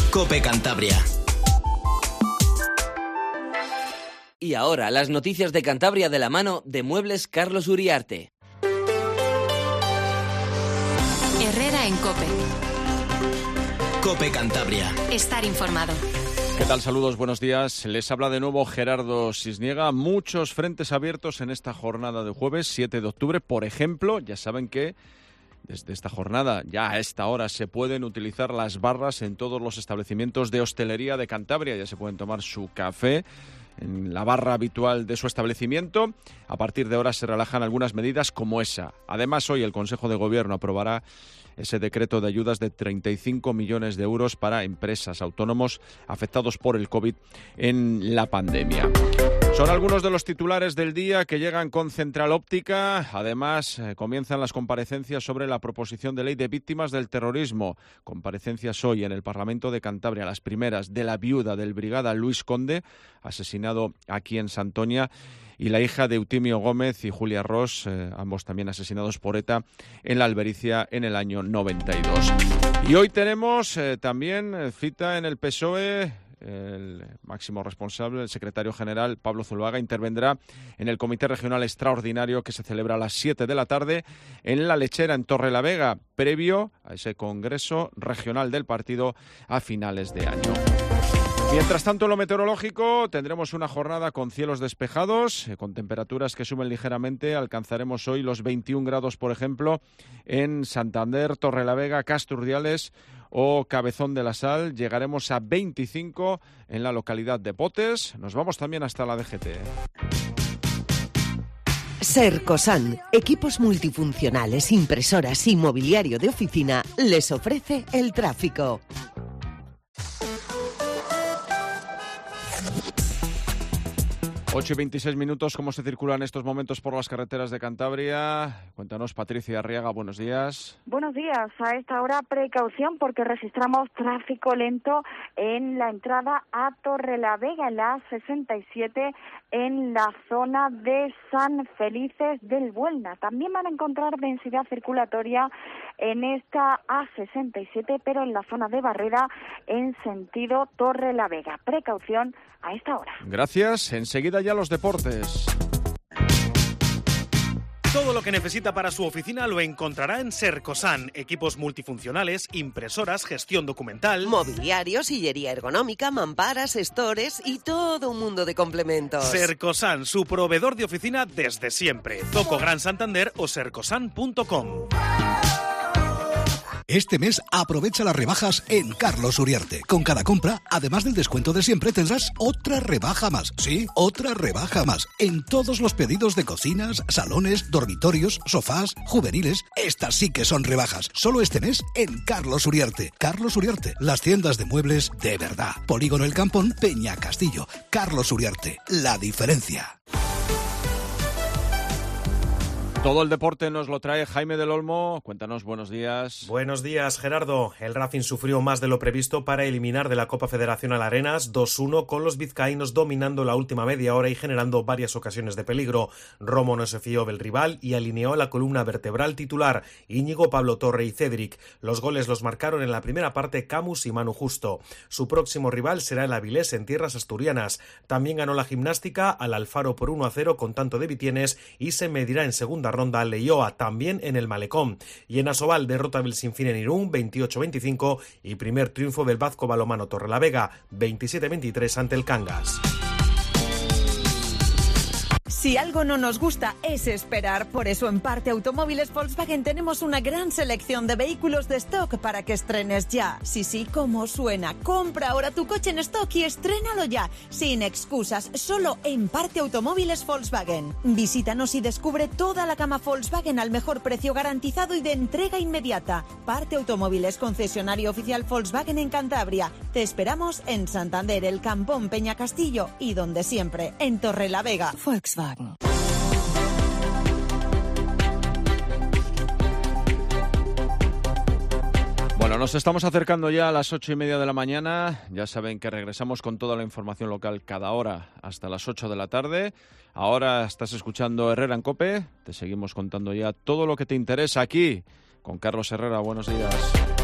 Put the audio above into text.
COPE Cantabria. Y ahora, las noticias de Cantabria de la mano de Muebles Carlos Uriarte. Herrera en COPE. COPE Cantabria. Estar informado. ¿Qué tal? Saludos, buenos días. Les habla de nuevo Gerardo Sisniega. Muchos frentes abiertos en esta jornada de jueves 7 de octubre. Por ejemplo, ya saben que desde esta jornada, ya a esta hora, se pueden utilizar las barras en todos los establecimientos de hostelería de Cantabria. Ya se pueden tomar su café en la barra habitual de su establecimiento. A partir de ahora se relajan algunas medidas como esa. Además, hoy el Consejo de Gobierno aprobará ese decreto de ayudas de 35 millones de euros para empresas, autónomos afectados por el COVID en la pandemia. Son algunos de los titulares del día que llegan con Central Óptica. Además, comienzan las comparecencias sobre la proposición de ley de víctimas del terrorismo. Comparecencias hoy en el Parlamento de Cantabria, las primeras de la viuda del brigada Luis Conde, asesinado aquí en Santoña, y la hija de Eutimio Gómez y Julia Ross, ambos también asesinados por ETA en la Albericia en el año 92. Y hoy tenemos también cita en el PSOE. El máximo responsable, el secretario general Pablo Zuloaga, intervendrá en el Comité Regional Extraordinario que se celebra a las 7 de la tarde en La Lechera, en Torrelavega, previo a ese Congreso Regional del partido a finales de año. Mientras tanto, en lo meteorológico, tendremos una jornada con cielos despejados, con temperaturas que suben ligeramente. Alcanzaremos hoy los 21 grados, por ejemplo, en Santander, Torrelavega, Casturdiales o Cabezón de la Sal. Llegaremos a 25 en la localidad de Potes. Nos vamos también hasta la DGT. Sercosan, equipos multifuncionales, impresoras y mobiliario de oficina, les ofrece el tráfico. 8:26, ¿cómo se circula en estos momentos por las carreteras de Cantabria? Cuéntanos, Patricia Arriaga, buenos días. Buenos días. A esta hora, precaución porque registramos tráfico lento en la entrada a Torrelavega, en la A67, en la zona de San Felices del Buelna. También van a encontrar densidad circulatoria en esta A67, pero en la zona de Barrera, en sentido Torrelavega. Precaución a esta hora. Gracias. Enseguida ya los deportes. Todo lo que necesita para su oficina lo encontrará en Sercosan. Equipos multifuncionales, impresoras, gestión documental, mobiliario, sillería ergonómica, mamparas, stores y todo un mundo de complementos. Sercosan, su proveedor de oficina desde siempre. Zoco Gran Santander o sercosan.com. Este mes aprovecha las rebajas en Carlos Uriarte. Con cada compra, además del descuento de siempre, tendrás otra rebaja más. Sí, otra rebaja más. En todos los pedidos de cocinas, salones, dormitorios, sofás, juveniles. Estas sí que son rebajas. Solo este mes en Carlos Uriarte. Carlos Uriarte, las tiendas de muebles de verdad. Polígono El Campón, Peña Castillo. Carlos Uriarte, la diferencia. Todo el deporte nos lo trae Jaime del Olmo. Cuéntanos, buenos días. Buenos días, Gerardo. El Racing sufrió más de lo previsto para eliminar de la Copa Federacional Arenas 2-1, con los vizcaínos dominando la última media hora y generando varias ocasiones de peligro. Romo no se fió del rival y alineó la columna vertebral titular, Íñigo, Pablo Torre y Cédric. Los goles los marcaron en la primera parte Camus y Manu Justo. Su próximo rival será el Avilés, en tierras asturianas. También ganó la Gimnástica al Alfaro por 1-0 con tanto de Vitienes y se medirá en segunda ronda Leioa, también en el Malecón. Y en Asobal, derrota del Sinfín en Irún 28-25 y primer triunfo del Vasco Balomano Torrelavega 27-23 ante el Cangas. Si algo no nos gusta es esperar, por eso en Parte Automóviles Volkswagen tenemos una gran selección de vehículos de stock para que estrenes ya. Sí, como suena. Compra ahora tu coche en stock y estrénalo ya, sin excusas, solo en Parte Automóviles Volkswagen. Visítanos y descubre toda la gama Volkswagen al mejor precio garantizado y de entrega inmediata. Parte Automóviles, concesionario oficial Volkswagen en Cantabria. Te esperamos en Santander, El Campón, Peña Castillo y donde siempre, en Torrelavega. Volkswagen. Bueno, nos estamos acercando ya a las 8:30 de la mañana. Ya saben que regresamos con toda la información local cada hora hasta las 8 de la tarde. Ahora estás escuchando Herrera en COPE. Te seguimos contando ya todo lo que te interesa aquí con Carlos Herrera. Buenos días.